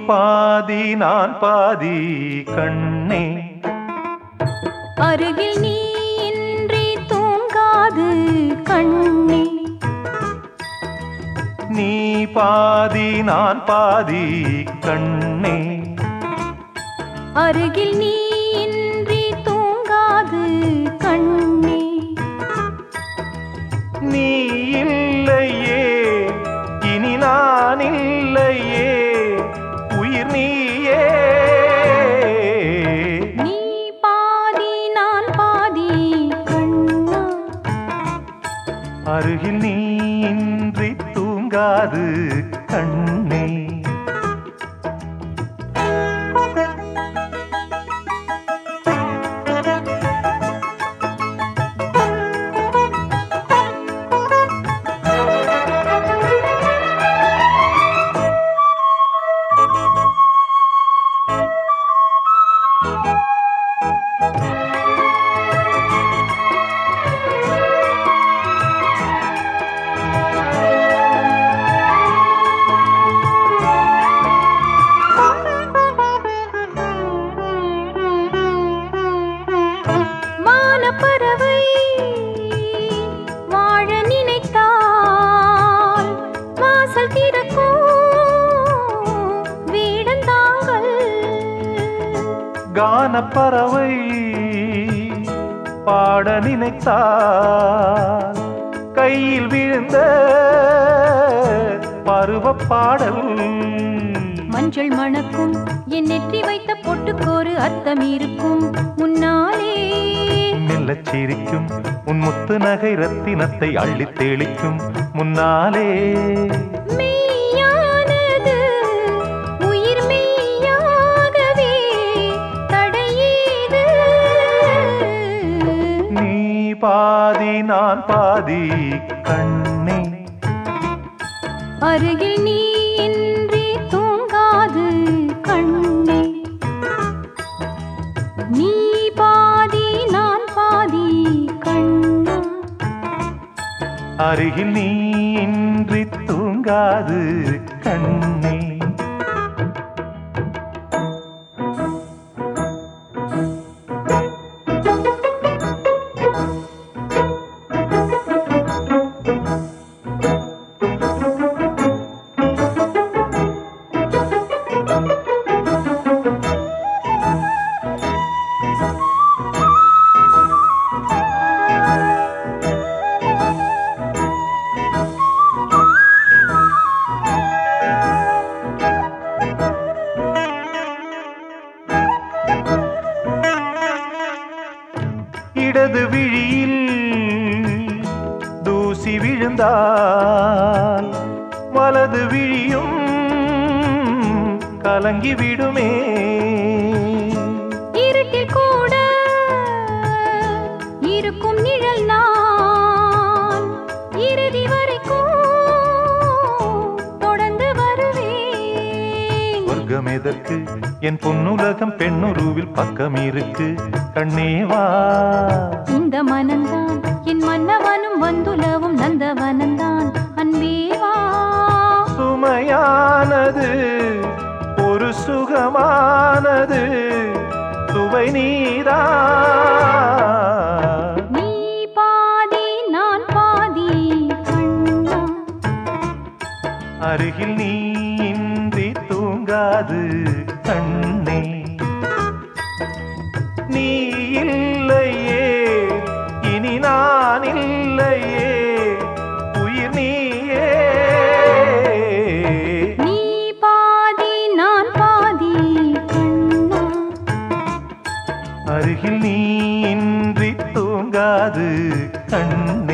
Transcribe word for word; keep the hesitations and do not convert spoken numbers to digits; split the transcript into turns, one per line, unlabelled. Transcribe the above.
பாதி நான் பாதி கண்ணே
அருகில் நீ இன்றி தூங்காது கண்ணே
நீ பாதி நான் பாதி கண்ணே
அருகில் நீ இன்றி தூங்காது கண்ணே
நீ இல்லையே இனி நான் இல்லையே உயிர் நீயே
நீ பாதி நான் பாதி கண்ணா
அருகில் நீ இன்றி தூங்காது கண்ணே கானப்பறவை பாட நினைத்தால் கையில் விழுந்த பருவ பாடல்
மஞ்சள் மணக்கும் என் நெற்றி வைத்த பொட்டுக்கோரு அர்த்தம் இருக்கும் முன்னாலே
மெல்லச் சிரிக்கும் உன் முத்து நகை ரத்தினத்தை அள்ளித் தெளிக்கும் முன்னாலே பாதி நான் பாதி கண்ணே
அருகில் நீ இன்றி தூங்காது கண்ணே நீ பாதி நான் பாதி கண்ணா
அருகில் நீ இன்றி தூங்காது கண்ணே இடது விழியில் தூசி விழுந்தால் வலது விழியும் கலங்கி விடுமே
இருட்டில் கூட இருக்கும் நிழல் நான் இறுதி வரைக்கும் தொடர்ந்து வருவேன்
சொர்க்கம் எதற்கு என் பொன்னுலகம் பெண்ணுருவில் பக்கம் இருக்கு கண்ணேவா
இந்த மனந்தான் என் மன்னவனும் வந்துலவும் நந்தவனந்தான் அன்பேவா
சுமையானது ஒரு சுகமானது சுவை நீரா
நீ பாதி நான் பாதி கண்ணா
அருகில் நீ இன்றி தூங்காது கண்ணே நீ இல்லையே இனி நான் இல்லையே உயிர் நீயே
நீ பாதி நான் பாதி கண்ணா
அருகில் நீ இன்றி தூங்காது கண்ணே